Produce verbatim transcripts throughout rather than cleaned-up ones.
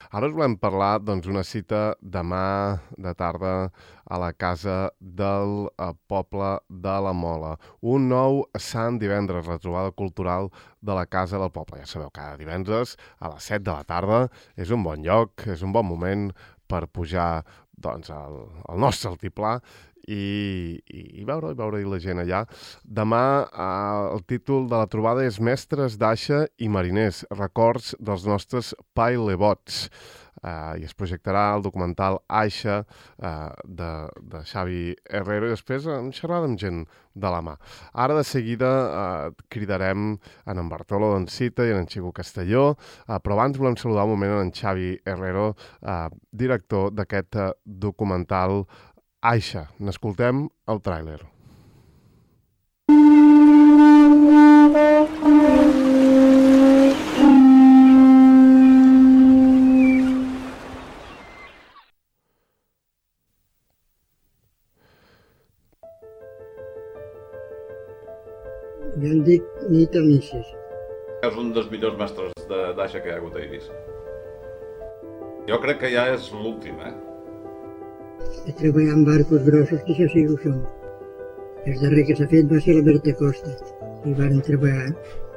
Ara us volem parlar d'una cita demà de tarda a la casa del poble de la Mola. Un nou Sant Divendres, la trobada cultural de la casa del poble. Ja sabeu, cada divendres a les set de la tarda és un bon lloc, és un bon moment per pujar doncs, al, al nostre altiplà i, i, i veure, veure la gent allà. Demà eh, el títol de la trobada és Mestres d'Aixa i Mariners, records dels nostres pailebots. Uh, i es projectarà el documental Aixa uh, de, de Xavi Herrero i després en xerrada amb gent de la mà. Ara de seguida uh, cridarem en en Bartolo d'Encita i en en Xico Castelló, uh, però abans volem saludar un moment en en Xavi Herrero, uh, director d'aquest uh, documental Aixa. N'escoltem el tràiler. Jo em dic Nito Nises. És un dels millors mestres d'aixa que hi ha hagut a Eivissa. Jo crec que ja és l'últim, eh? He treballat amb barcos grossos, que això sí que ho són. El darrer que s'ha fet va ser la Berta Costa. I varen treballar.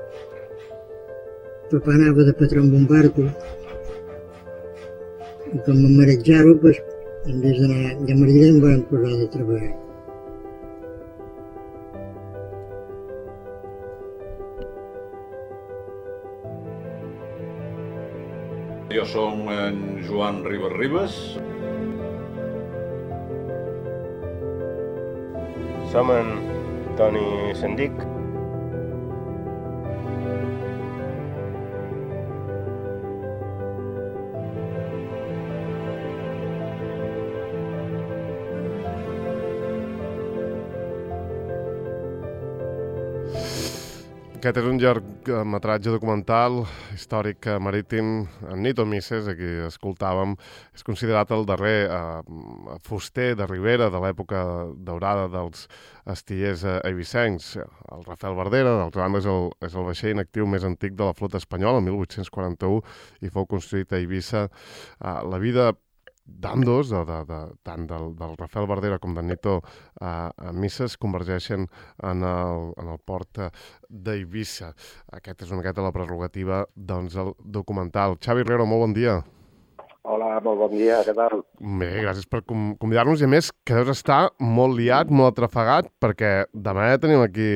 Papà anava de patró amb un barco. I com em marejava, doncs, en vez d'anar de mariner em van posar de treballar. Jo som en Joan Ribas Ribas. Som en Toni Sendic. Aquest és un llargmetratge documental històric marítim. En Nito Nises, a qui escoltàvem, és considerat el darrer eh, fuster de Ribera de l'època daurada dels astillers eivissencs. El Rafael Verdera, d'altra banda, és el, és el vaixell inactiu més antic de la flota espanyola, el mil vuit-cents quaranta-u, i fou construït a Eivissa. Eh, la vida d'ambdós, de, de, de, tant del, del Rafael Verdera com d'en Nito uh, Nises, convergeixen en el, en el port d'Eivissa. Aquesta és una miqueta la prerrogativa doncs, del documental. Xavi Herrero, molt bon dia. Hola, molt bon dia, què tal? Bé, gràcies per convidar-nos i a més que deus estar molt liat, molt atrafegat, perquè demà ja tenim aquí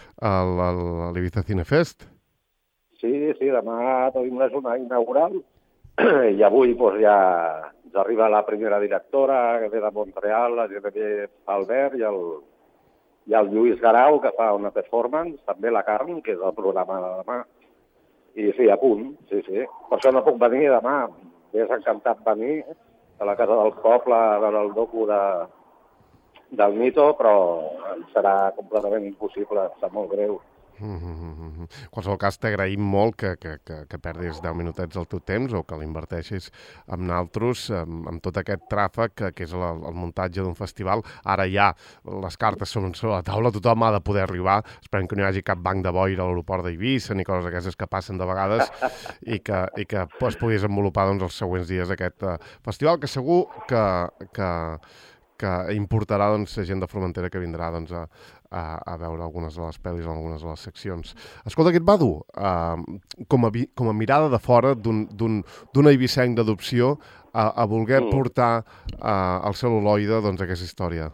l'Ibiza Cinefest. Sí, sí, demà tenim la jornada inaugural i avui doncs, ja ens arriba la primera directora que ve de Montreal, la Genevieve Albert i el, i el Lluís Garau, que fa una performance, també la Carn, que és el programa de demà. I sí, a punt, sí, sí. Per això no puc venir demà. M'és encantat venir a la Casa del Poble a veure el docu de, del Nito, però serà completament impossible, està molt greu. Mm-hmm. En qualsevol cas, t'agraïm molt que, que, que, que perdis deu minutets del teu temps o que l'inverteixis en altres, amb, amb tot aquest tràfic que, que és el, el muntatge d'un festival. Ara ja les cartes són sobre la taula, tothom ha de poder arribar. Esperem que no hi hagi cap banc de boira a l'aeroport d'Eivissa ni coses d'aquestes que passen de vegades i que, i que es pugui desenvolupar doncs, els següents dies aquest uh, festival, que segur que, que, que importarà doncs, gent de Formentera que vindrà doncs, a, a, a veure algunes de les pel·lis o algunes de les seccions. Escolta, què et va dur uh, com, a vi, com a mirada de fora d'un eivissenc d'adopció a, a voler mm. portar uh, al cel·luloide doncs, aquesta història?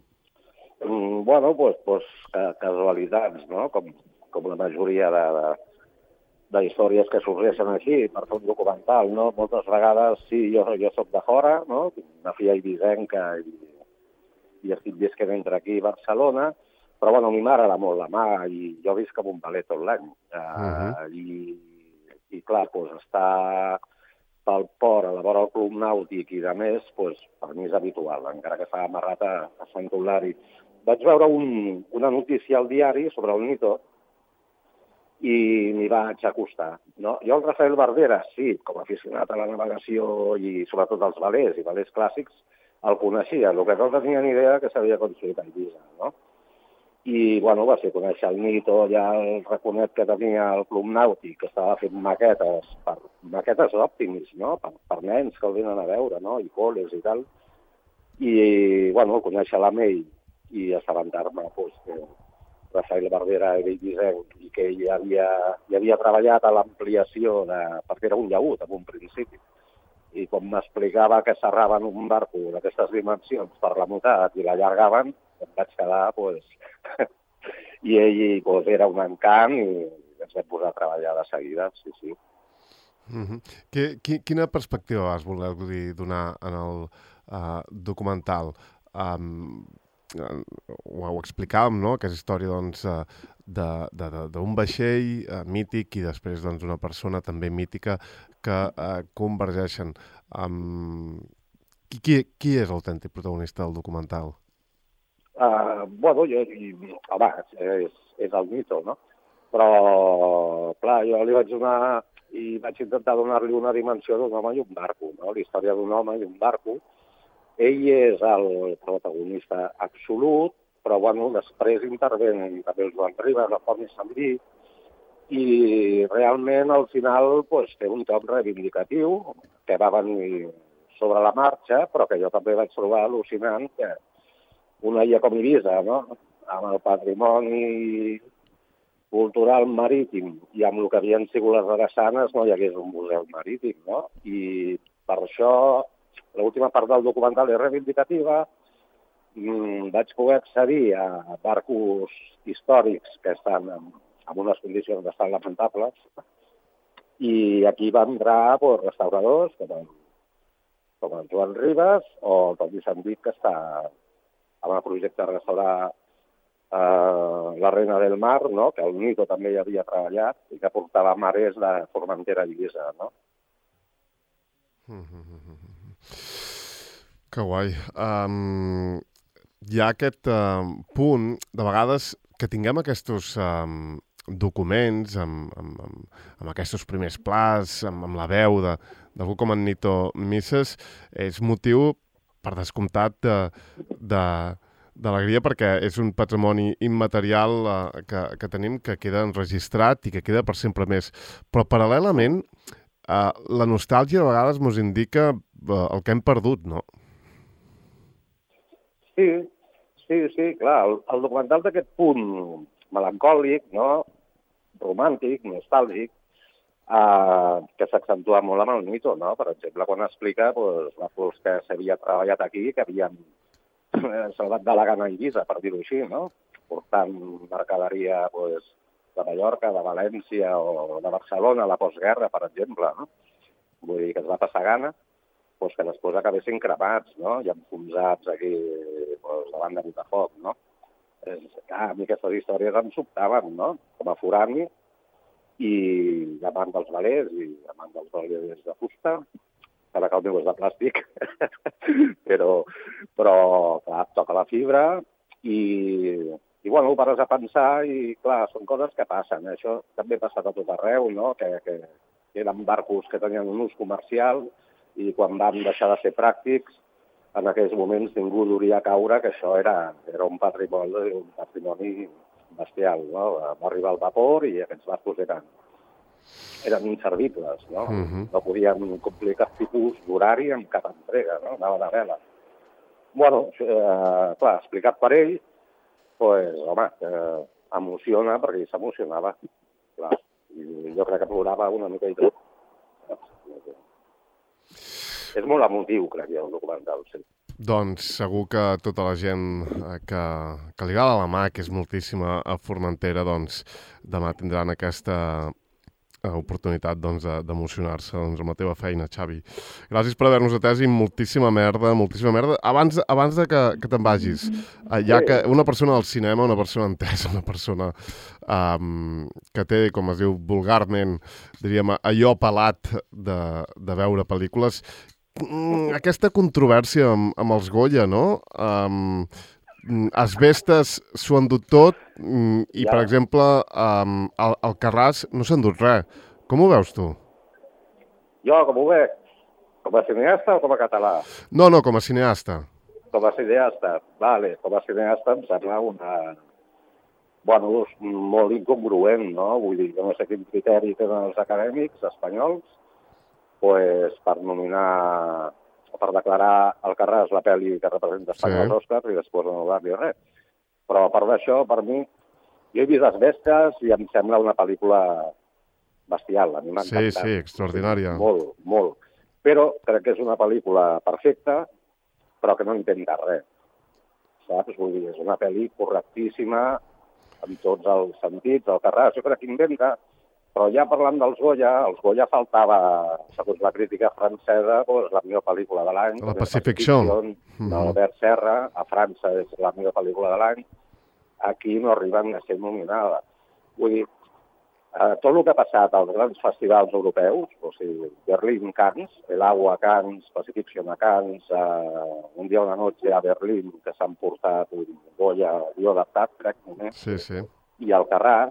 Mm, bueno, doncs, pues, casualitats, no? Com, com la majoria de, de, de històries que sorgeixen així per fer un documental, no? Moltes vegades, sí, jo, jo soc de fora, no? Una filla eivissenca i, i estic visquent entre aquí i Barcelona, però bueno, a mi m'agrada molt la mà i jo visc amb un palet tot l'any. Uh, uh-huh. I, I clar, doncs, estar pel port, a la vora del club nàutic i de més, doncs, per mi és habitual, encara que està amarrat a, a Sant Eulari. Vaig veure un, una notícia al diari sobre el Nito i m'hi vaig acostar. No? Jo el Rafael Verdera, sí, com a aficionat a la navegació i sobretot als velers i velers clàssics, el coneixia, el que no tenia ni idea que s'havia construït a Eivissa, no? i, bueno, va ser conèixer el Nito, ja el raconet que tenia el Club Nàutic, que estava fent maquetes, per, maquetes òptimis, no?, per, per nens que el venen a veure, no?, i col·les i tal. I, bueno, conèixer l'A M E I i assabentar-me, pues, que Rafael Barbera era eivissenc i que ell havia, hi havia treballat a l'ampliació, de, perquè era un llaüt en un principi. I com m'explicava que serraven un barco d'aquestes dimensions per la mutat i l'allargaven, em vaig quedar, pues... I ell pues, era un encant i ens vam posar a treballar de seguida, sí, sí. Mm-hmm. Que, qui, quina perspectiva vas voler donar en el uh, documental? Um, uh, ho, ho explicàvem, no?, aquesta història doncs, uh, d'un vaixell uh, mític i després doncs, una persona també mítica que uh, convergeixen. Um, qui, qui, qui és l'autèntic protagonista del documental? Uh, bueno, jo, i, home, és, és el Nito, no? Però, clar, jo li vaig donar i vaig intentar donar-li una dimensió d'un home i un barco, no? La història d'un home i un barco. Ell és el protagonista absolut, però, bueno, després intervenen també el Joan Ribas, la Font i Sandí, i realment, al final, pues, té un toc reivindicatiu que va venir sobre la marxa, però que jo també vaig trobar al·lucinant que una illa com Eivissa, no?, amb el patrimoni cultural marítim i amb el que havien sigut les drassanes no hi hagués un museu marítim, no? I per això l'última part del documental és reivindicativa. Mm, vaig poder accedir a barcos històrics que estan en, en unes condicions bastant lamentables i aquí van entrar pues, restauradors com el, com el Joan Ribas o el Toni Sandit, que està amb el projecte de restaurar eh, la Reina del Mar, no?, que el Nito també hi havia treballat i que portava mares de Formentera a Eivissa, no? Mm-hmm. Que guai. Um, hi ha aquest uh, punt, de vegades, que tinguem aquests um, documents amb, amb, amb, amb aquests primers plats, amb, amb la veu d'algú com en Nito Misses, és motiu per descomptat de, de, d'alegria perquè és un patrimoni immaterial eh, que, que tenim, que queda enregistrat i que queda per sempre més. Però paral·lelament, eh, la nostàlgia a vegades ens indica eh, el que hem perdut, no? Sí, sí, sí, clar. El, el documental d'aquest punt melancòlic, no?, romàntic, nostàlgic, Uh, que s'accentua molt amb el Nito, no? Per exemple, quan explica pues, la pols que s'havia treballat aquí, que havien salvat de la gana a Eivissa, per dir-ho així, no? Portant mercaderia pues, de Mallorca, de València o de Barcelona a la postguerra, per exemple, no? Vull dir que es va passar gana, pues, que després acabessin cremats, no? I enfonsats aquí pues, davant de Botafoc, no? És, clar, a mi aquestes històries em sobtaven, no? Com a forani, i amant dels velers i amant dels velers de fusta, cada que el meu és de plàstic, però, però clar, toca la fibra i, i bueno, ho pares a pensar i clar, són coses que passen. Això també ha passat a tot arreu, no? que, que, que eren barcos que tenien un ús comercial i quan van deixar de ser pràctics, en aquells moments ningú duria caure que això era, era un patrimoni, un patrimoni bestial, no? Va arribar el vapor i aquests barcos eren, eren inservibles, no? Uh-huh. No podien complir cap tipus d'horari amb cap entrega, no? Anava de vela. Bueno, eh, clar, explicat per ell, pues, home, eh, emociona, perquè ell s'emocionava, clar. I jo crec que plorava una mica i tot. És molt emotiu, crec jo, el documental, sí. Doncs segur que tota la gent que, que li agrada la mà, que és moltíssima a Formentera, doncs demà tindran aquesta oportunitat doncs, d'emocionar-se doncs, amb la teva feina, Xavi. Gràcies per haver-nos atès i moltíssima merda, moltíssima merda. Abans, abans de que, que te'n vagis, ja que una persona del cinema, una persona entesa, una persona um, que té, com es diu vulgarment, diríem, allò pelat de, de veure pel·lícules, aquesta controvèrsia amb, amb els Goya, no? Um, Asbestes s'ho han dut tot um, i, ja. per exemple, um, el, el Carràs no s'ha endut res. Com ho veus, tu? Jo, com ho veig? Com a cineasta o com a català? No, no, com a cineasta. Com a cineasta, vale. Com a cineasta em sembla una, bueno, és molt incongruent, no? Vull dir, no sé quin criteri tenen els acadèmics espanyols pues, per nominar, per declarar Alcarràs la pel·li que representa Espanya als Oscars i després no dar-li res. Però a part d'això, per mi, jo he vist Les Bèsties i em sembla una pel·lícula bestial. A mi m'ha encantat. Sí, sí, extraordinària. Molt, molt. Però crec que és una pel·lícula perfecta, però que no intenta res. Saps? Vull dir, és una pel·li correctíssima en tots els sentits. Alcarràs, jo crec que inventa, però ja parlant dels Goya, els Goya faltava, segons la crítica francesa, doncs, la millor pel·lícula de l'any. La Pacific Film. D'Albert Serra, a França és la millor pel·lícula de l'any. Aquí no arriben a ser nominada. Vull dir, eh, tot el que ha passat als grans festivals europeus, o sigui, Berlín, Cannes, El Agua a Cannes, Pacific Film a Cannes, eh, Un dia una noche a Berlín, que s'han portat un Goya guió adaptat, crec, només, Sí, sí. i Alcarràs,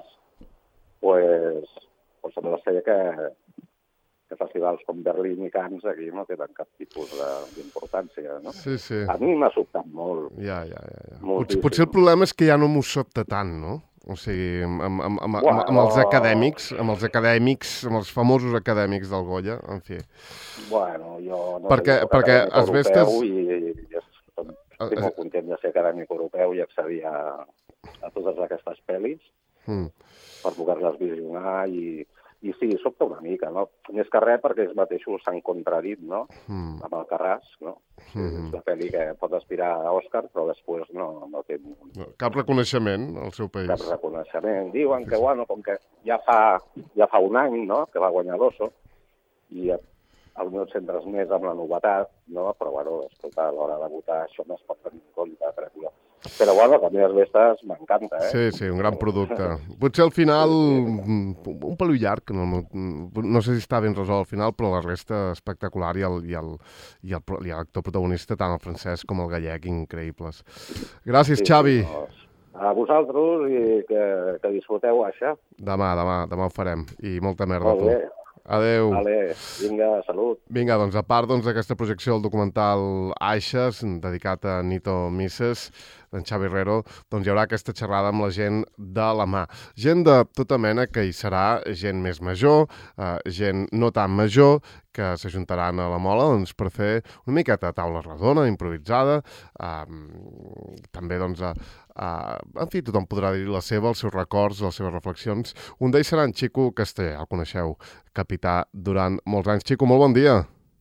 pues, pues sembla ser que, que festivals com Berlín i Cannes aquí no tenen cap tipus de- d'importància, no? Sí, sí. A mi m'ha sobtat molt. Ja, ja, ja. ja. Potser, Moltíssim. potser el problema és que ja no m'ho sobta tant, no? O sigui, amb, amb, amb, amb, amb, amb els acadèmics, amb els acadèmics, amb els famosos acadèmics del Goya, en fi. Bueno, jo no Perquè- soc perquè acadèmic has vist europeu es- i, i estic, estic molt content de ser acadèmic europeu i accedir a, a totes aquestes pel·lis Mm. per poder-les visionar i, i sí, sobta una mica, no? Més que res perquè ells mateixos s'han contradit, no? Mm. Amb Alcarràs, no? Mhm. És la pel·li que pot aspirar a Òscar, però després no, no té No, cap reconeixement al seu país. cap reconeixement. Diuen que, bueno, com que ja fa, ja fa un any, no?, que va guanyar l'Oso, i potser et centres més amb la novetat, no? Però, bueno, escolta, a l'hora de votar això no es pot tenir en compte, crec jo. Però, bueno, que a mi les Vestes m'encanta, eh? Sí, sí, un gran producte. Potser al final, mm, un pelú llarg, no, no, no sé si està ben resolt al final, però la resta espectacular i el, i el, i el, pro- i l'actor protagonista, tant el francès com el gallec, increïbles. Gràcies, Xavi. Doncs, a vosaltres i que, que disfruteu això. Demà, demà, demà ho farem. I molta merda, Molt tu. bé. Adéu. Vale, vinga, salut. Vinga, doncs a part doncs, d'aquesta projecció del documental Aixes, dedicat a Nito Misses, d'en Xavi Herrero, doncs hi haurà aquesta xerrada amb la gent de la mà. Gent de tota mena que hi serà, gent més major, eh, gent no tan major, que s'ajuntaran a la Mola doncs, per fer una miqueta de taula redona, improvisada. Eh, també, doncs, a, a, en fi, tothom podrà dir la seva, els seus records, les seves reflexions. Un d'ells serà en Xico Casteller, el coneixeu, capità durant molts anys. Xico, molt bon dia.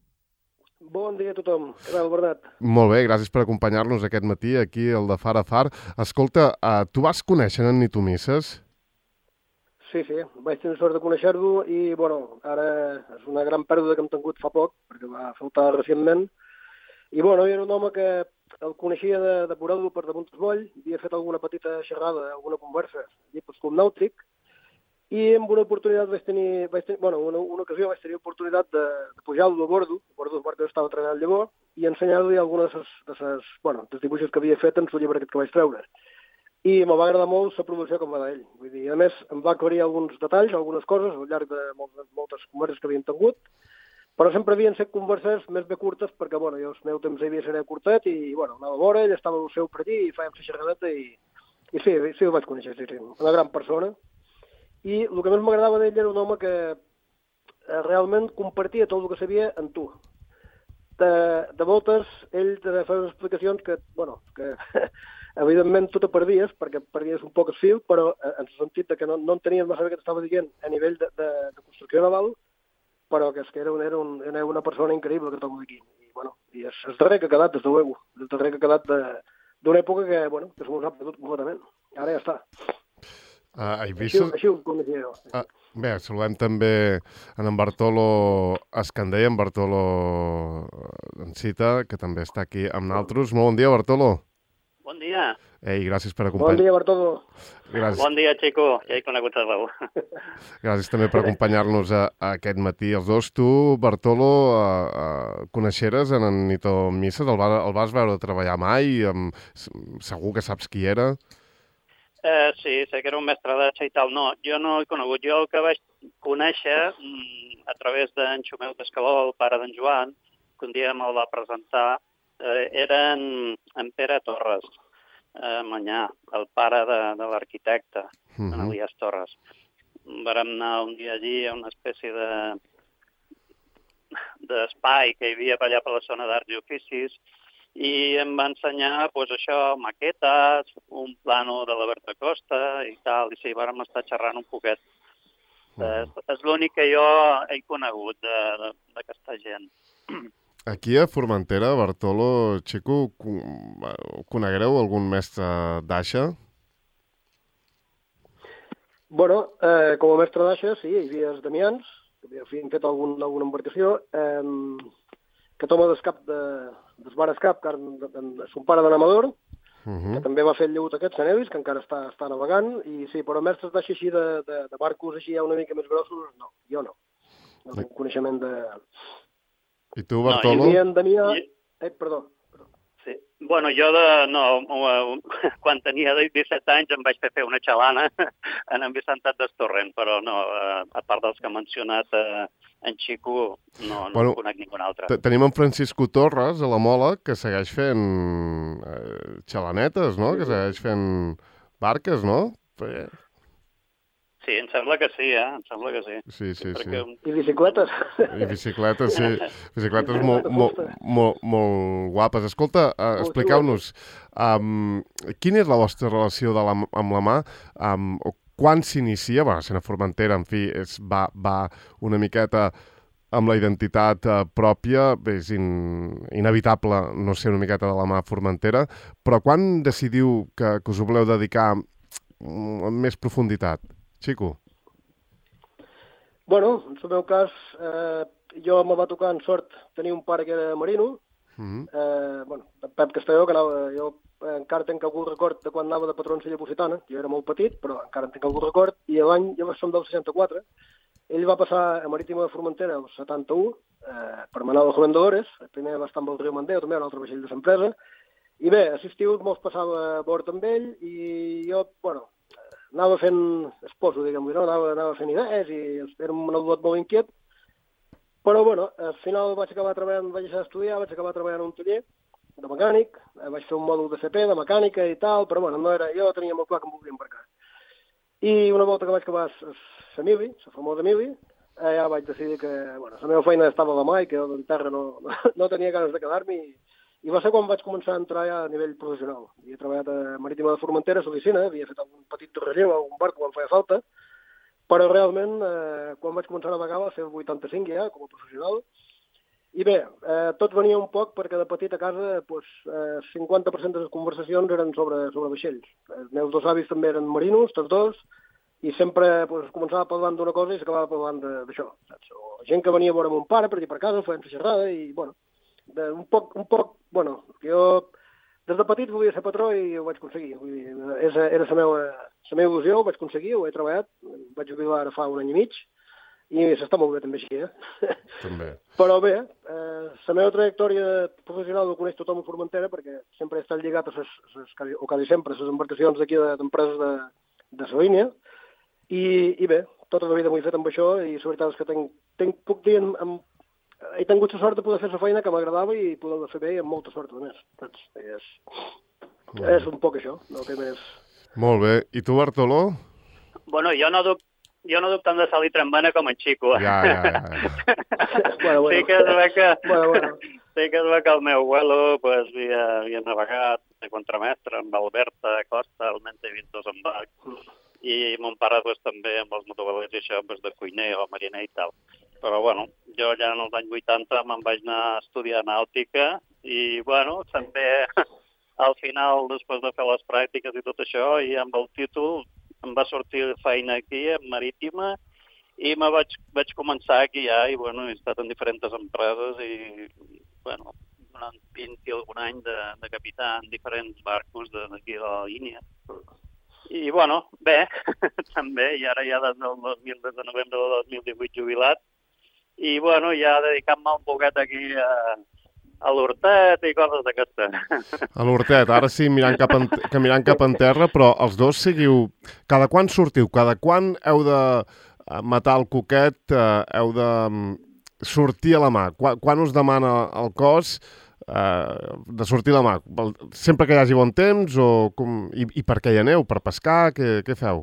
Bon dia a tothom. Què tal, Bernat? Molt bé, gràcies per acompanyar-nos aquest matí aquí, el de Far a Far. Escolta, uh, tu vas conèixer en Nito Misses? Sí, sí, vaig tenir sort de conèixer-lo i, bueno, ara és una gran pèrdua que hem tingut fa poc, perquè va faltar recentment. I, bueno, era un home que el coneixia de, de veure-lo per damunt del moll, havia fet alguna petita xerrada, alguna conversa, tipus com nàutic, i en una oportunitat vaig tenir, vaig tenir bueno, una, una ocasió vaig tenir oportunitat de, de pujar-lo a bordo, a bordo del barc que estava treballant llavors, i ensenyar-li algunes de ses, de ses, bueno, dels dibuixos que havia fet en el llibre aquest que vaig treure. I me va agradar molt la producció com va d'ell. Vull dir, a més, em va aclarir alguns detalls, algunes coses, al llarg de moltes, moltes converses que havíem tingut, però sempre havien set converses més bé curtes, perquè, bueno, jo el meu temps havia ser curtet i, bueno, anava a vora, ell estava al seu per allí i fèiem la xerradeta i, i sí, sí, el vaig conèixer, sí, sí, una gran persona. I el que més m'agradava d'ell era un home que eh, realment compartia tot el que sabia amb tu. De, de voltes, ell te feia unes explicacions que, bueno, que evidentment tu te perdies, perquè perdies un poc el fil, però eh, en el sentit de que no, no entenies massa bé què t'estava dient a nivell de, de, de construcció naval, però que és que era, un, era, un, era una persona increïble que trobo aquí. I, bueno, i és el darrer que ha quedat, des de luego. El darrer que ha quedat d'una època que, bueno, que se mos ha perdut completament. Ara ja està. Uh, Així, així ho coneixia jo. Uh, bé, saludem també en en Bartolo Escandell, en Bartolo Encita, que també està aquí amb nosaltres. Molt bon dia, Bartolo. Bon dia. Ei, gràcies per Bon acompanyar... dia, Bartolo. Gràcies, Bon dia, Chico. Ja he conegut el Raül. gràcies també per acompanyar-nos a, a aquest matí. Els dos, tu, Bartolo, uh, uh, coneixeres en en Nito Misses? El, va, el vas veure treballar mai? Um, segur que saps qui era? Eh, sí, sé que era un mestre de i tal. No, jo no l'he conegut. Jo el que vaig conèixer mm, a través d'en Xumeu Pescador, el pare d'en Joan, que un dia me'l va presentar, eh, era en, en Pere Torres. a Manyà, el pare de, de l'arquitecte, Mhm. en Elias Torres. Vàrem anar un dia allí a una espècie de d'espai que hi havia allà per la zona d'arts i oficis i em va ensenyar pues, això, maquetes, un plano de la Berta Costa i tal, i sí, vàrem estar xerrant un poquet. Mhm. És, és l'únic que jo he conegut de- de- d'aquesta gent. Aquí a Formentera, Bartolo, Xico, co- coneguereu algun mestre d'aixa? Bueno, eh, com a mestre d'aixa, sí, hi havia els Damians, que havien fet algun, alguna embarcació, eh, que toma d'escap de, des bar escap, que de, de, de son pare de Namador, Uh -huh. que també va fer el lleut aquest, Sant Evis, que encara està, està navegant, i sí, però mestres d'aixa així de, de, de barcos així ja una mica més grossos, no, jo no. No tinc coneixement de... I tu, No, Bartolo? Hi havia en Damià... I- Eh, perdó. Sí. Bueno, jo de, no, quan tenia disset anys em vaig fer fer una xalana en en Vicentat d'Estorrent, però no, a part dels que ha mencionat eh, en Xico, no, no Bueno, conec ningú altre. Te- Tenim en Francisco Torres, a la Mola, que segueix fent eh, xalanetes, no? Que segueix fent barques, no? Fe- Sí, em sembla que sí, eh? Em sembla que sí. Sí, sí, sí. Perquè, I bicicletes. I bicicletes, sí. Bicicletes molt, molt, molt, molt guapes. Escolta, uh, expliqueu-nos, um, quina és la vostra relació de la, amb la mà? Um, quan s'inicia? Bueno, sent a Formentera, en fi, és, va, va una miqueta amb la identitat uh, pròpia, bé, és in, inevitable no ser una miqueta de la mà a Formentera, però quan decidiu que, que us ho voleu dedicar mm, amb més profunditat? Xico? Bueno, en el meu cas, eh, jo me va tocar en sort tenir un pare que era marino, Mm-hmm. eh, bueno, en Pep Castelló, que anava, jo eh, encara tenc algun record de quan anava de patró en Sella Positana, jo era molt petit, però encara en tinc algun record, i l'any, jo som del seixanta-quatre, ell va passar a Marítima de Formentera el setanta-u, eh, per manar de Jovendadores, primer va estar amb el riu Mandeu, també un altre vaixell de l'empresa, i bé, a l'estiu me'ls passava a bord amb ell, i jo, bueno, anava fent esposo, diguem-ho, no? anava, anava fent idees, i era un adulot molt inquiet, però, bueno, al final vaig acabar treballant, vaig deixar d'estudiar, vaig acabar treballant en un taller de mecànic, eh, vaig fer un mòdul de C P, de mecànica i tal, però, bueno, no era, jo tenia molt clar que em volia embarcar. I una volta que vaig acabar la mili, la famosa mili, eh, ja vaig decidir que, bueno, la meva feina estava a la mà i que jo en terra no, no, no tenia ganes de quedar-m'hi, i, i va ser quan vaig començar a entrar ja a nivell professional. Havia treballat a Marítima de Formentera, a l'oficina, havia fet algun petit relleu a algun barco quan feia falta, però realment, eh, quan vaig començar a navegar va ser el vuitanta-cinc ja, com a professional. I bé, eh, tot venia un poc perquè de petit a casa pues, eh, cinquanta per cent de les conversacions eren sobre, sobre vaixells. Els meus dos avis també eren marinos, tots dos, i sempre pues, començava parlant d'una cosa i s'acabava parlant d'això. O gent que venia a veure mon pare per allà per casa, feien la xerrada i, bueno, de, un poc, un poc, bueno, jo des de petit volia ser patró i ho vaig aconseguir. Vull dir, era, era la meva, la meva il·lusió, ho vaig aconseguir, ho he treballat, vaig jubilar ara fa un any i mig, i s'està molt bé també així, eh? També. Però bé, eh, la meva trajectòria professional ho coneix tothom a Formentera perquè sempre he estat lligat a ses, ses, o quasi sempre, a les embarcacions d'aquí d'empreses de, de la línia, i, i bé, tota la vida m'ho he fet amb això i la veritat és que tenc, tenc puc dir, amb, amb, he tingut la sort de poder fer la feina que m'agradava i poder fer bé i amb molta sort, a més. Saps? És, és un poc això, no té més... Molt bé. I tu, Bartoló? bueno, jo no duc jo no duc tant de sal i trambana com en Xico. Ja, ja, ja. bueno, bueno. Sí que es ve que, bueno, bueno. sí que es ve que el meu abuelo pues, havia, havia navegat de contramestre amb Alberta, Costa, almenys he vist dos embarcs, i mon pare pues, també amb els motovelers i això pues, de cuiner o mariner i tal. Però bueno, jo ja en els anys vuitanta me'n vaig anar a estudiar nàutica i bueno, també al final, després de fer les pràctiques i tot això, i amb el títol em va sortir feina aquí, a Marítima, i me vaig, vaig començar aquí ja, i bueno, he estat en diferents empreses i, bueno, durant vint i algun any de, de capità en diferents barcos d'aquí de la línia. I, bueno, bé, també, i ara ja des del dos mil, des de novembre del dos mil divuit jubilat, i, bueno, ja dedicant-me un poquet aquí a, a l'Hortet i coses d'aquestes. A l'Hortet, ara sí, mirant cap en, caminant cap en terra, però els dos seguiu... Cada quan sortiu? Cada quan heu de matar el coquet? Eh, heu de sortir a la mà? Quan, quan us demana el cos uh, de sortir a la mar? Sempre que hi hagi bon temps o com, i, i per què hi aneu? Per pescar? Què, què feu?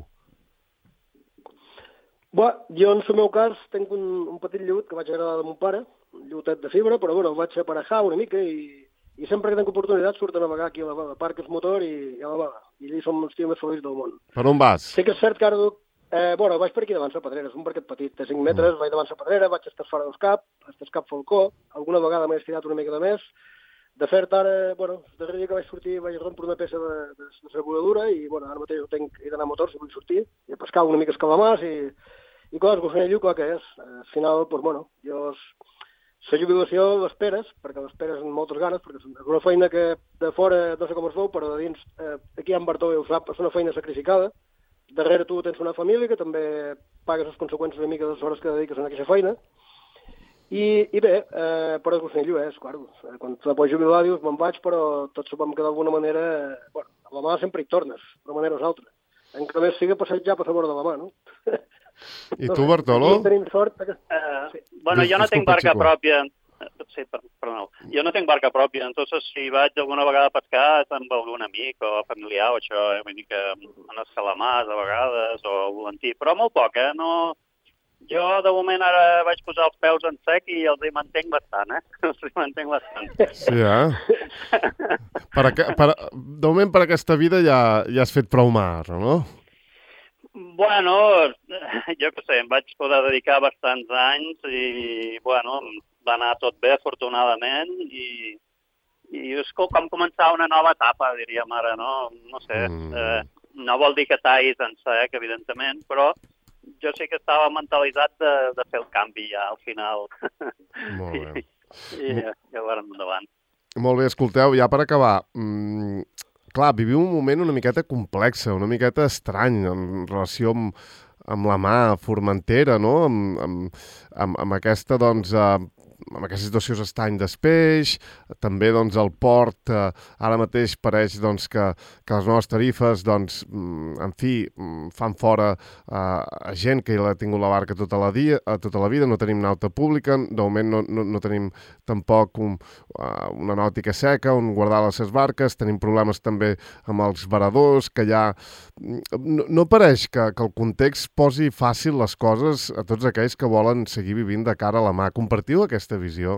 Bé, jo en el meu cas tinc un, un petit lleut que vaig agradar de mon pare, un lleutet de fibra, però bueno, el vaig aparejar una mica i, i sempre que tinc oportunitat surto a navegar aquí a la vega, parc el motor i, i a la vega. I allà som els tios més feliços del món. Per on vas? Sí que és cert que ara duc... Eh, bueno, vaig per aquí davant la Pedrera, és un barquet petit, de cinc metres, mm. vaig davant la Pedrera, vaig estar fora dels cap, estar cap Falcó, alguna vegada m'he estirat una mica de més. De fet, ara, bueno, el darrer dia que vaig sortir vaig rompre una peça de, de, de servoladura i, bueno, ara mateix ho tenc, he d'anar a motor si vull sortir, i a pescar una mica escalamars i... I clar, el Gossanello, clar que és. Al final, doncs, bueno, jo... La jubilació l'esperes, perquè l'esperes amb moltes ganes, perquè és una feina que de fora no sé com es veu, però de dins, eh, aquí en Bartolé ho sap, és una feina sacrificada. Darrere tu tens una família que també pagues les conseqüències una mica de les hores que dediques a aquesta feina. I, i bé, eh, però el Gossanello és, clar, quan te pots jubilar dius, me'n vaig, però tots sabem que d'alguna manera, eh, bueno, a la mà sempre hi tornes, d'una manera o altra. Encara més sigui passejar per la vora de la mà, no? I tu, Bartolo? No tenim sort. Que... Uh, sí. Bueno, jo no tinc barca pròpia. Sí, perdó. Jo no tinc barca pròpia, entonces si vaig alguna vegada a pescar és amb algun amic o familiar o això, eh? Vull dir que en els calamars a vegades o volantí, però molt poc, eh? No... Jo de moment ara vaig posar els peus en sec i els hi mantenc bastant, eh? Els hi mantenc bastant. Sí, eh? Per a, per, de moment per aquesta vida ja, ja has fet prou mar, no? Bueno, jo què sé, em vaig poder dedicar bastants anys i, bueno, va anar tot bé, afortunadament, i, i és com començar una nova etapa, diríem ara, no? No sé, mm. eh, no vol dir que tallis en sec, evidentment, però jo sí que estava mentalitzat de, de fer el canvi ja, al final. Molt bé. I, i ja, ja ho vam endavant. Molt bé, escolteu, ja per acabar... Mmm... Clar, vivim un moment una miqueta complexa, una miqueta estrany en relació amb, amb la mà Formentera, no? Amb, amb, amb, amb aquesta, doncs, eh, amb aquesta situació s'estany d'espeix, també, doncs, el port eh, ara mateix pareix, doncs, que, que les noves tarifes, doncs, en fi, fan fora eh, a gent que l'ha tingut la barca tota la, dia, tota la vida, no tenim nauta pública, de moment no, no, no tenim tampoc un, uh, una nàutica seca on guardar les seves barques, tenim problemes també amb els varadors, que ja... No, no pareix que, que el context posi fàcil les coses a tots aquells que volen seguir vivint de cara a la mà. Compartiu aquesta visió?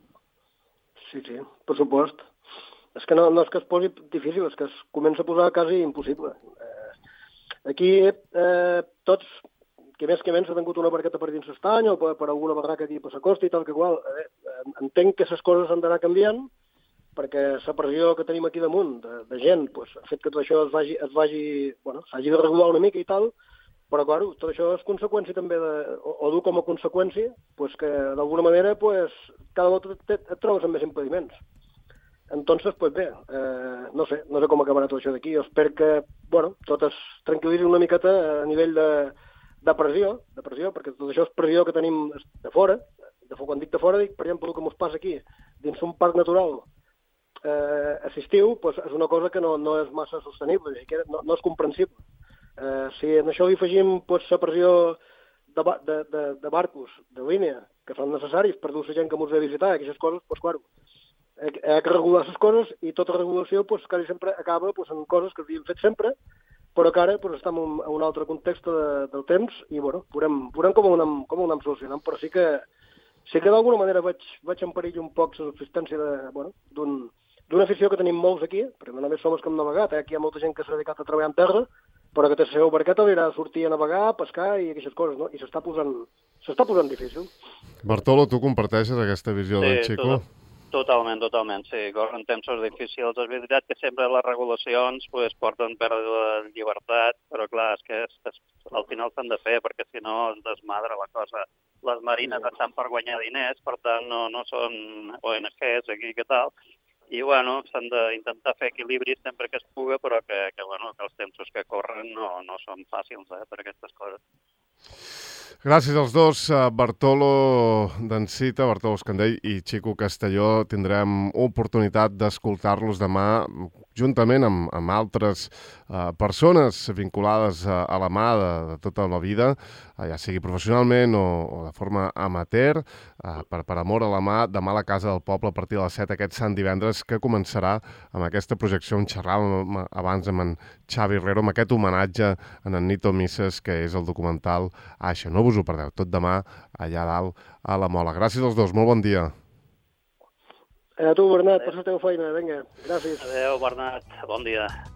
Sí, sí, per supost. És que no, no és que es posi difícil, és que es comença a posar quasi impossible. Eh, aquí eh, tots, que més que menys, ha tingut una barqueta per dins l'estany o per, per alguna barraca aquí per la costa i tal, que igual. Eh, entenc que les coses han d'anar canviant, perquè la pressió que tenim aquí damunt de, de gent pues, ha fet que tot això es vagi, es vagi, bueno, s'hagi de regular una mica i tal, però, clar, tot això és conseqüència també, de, o, o du com a conseqüència, pues, que d'alguna manera pues, cada volta et, et trobes amb més impediments. Entonces, pues bé, eh, no sé, no sé com acabarà tot això d'aquí. Jo espero que, bueno, tot es tranquil·litzi una miqueta a nivell de, de pressió, de pressió, perquè tot això és pressió que tenim de fora. De, quan dic de fora, dic, per exemple, el que ens passa aquí, dins un parc natural, Eh, assistiu, pues, és una cosa que no, no és massa sostenible, que no, no és comprensible. Eh, si en això li afegim pues, la pressió de, de, de, de barcos, de línia, que són necessaris per dur la gent que ens ve a visitar, aquestes coses, pues, claro, hi ha que regular les coses i tota regulació pues, quasi sempre acaba pues, en coses que havíem fet sempre, però que ara pues, estem en un altre context de, del temps i bueno, veurem, veurem com, ho anem, com ho anem solucionant, però sí que, sí que d'alguna manera vaig, vaig en perill un poc la subsistència d'un... Bueno, d'una afició que tenim molts aquí, perquè no només som els que hem navegat, eh? Aquí hi ha molta gent que s'ha dedicat a treballar en terra, però que té la seva barqueta anirà a sortir a navegar, a pescar i aquestes coses, no? I s'està posant, s'està posant difícil. Bartolo, tu comparteixes aquesta visió sí, del Xico? Tot, totalment, totalment, sí. Corren temps difícils. És veritat que sempre les regulacions pues, porten pèrdua de llibertat, però clar, és que és, és, al final s'han de fer, perquè si no es desmadra la cosa. Les marines sí. estan per guanyar diners, per tant no, no són O N Ges aquí que tal, i bueno, s'han d'intentar fer equilibris sempre que es puga, però que, que, bueno, que els temps que corren no, no són fàcils eh, per aquestes coses. Gràcies als dos, Bartolo d'Encita, Bartolo Escandell i Xico Castelló. Tindrem oportunitat d'escoltar-los demà juntament amb, amb altres uh, persones vinculades a, a la mà de, de tota la vida, uh, ja sigui professionalment o, o de forma amateur, uh, per, per amor a la mà, demà a la Casa del Poble a partir de les set aquest sant divendres, que començarà amb aquesta projecció on xerràvem abans amb en Xavi Herrero, amb aquest homenatge a en Nito Misses, que és el documental Aixa. No us ho perdeu, tot demà allà dalt a la Mola. Gràcies als dos, molt bon dia. A tu, Bernat, per la teva feina, vinga, gràcies. Adéu, Bernat, bon dia.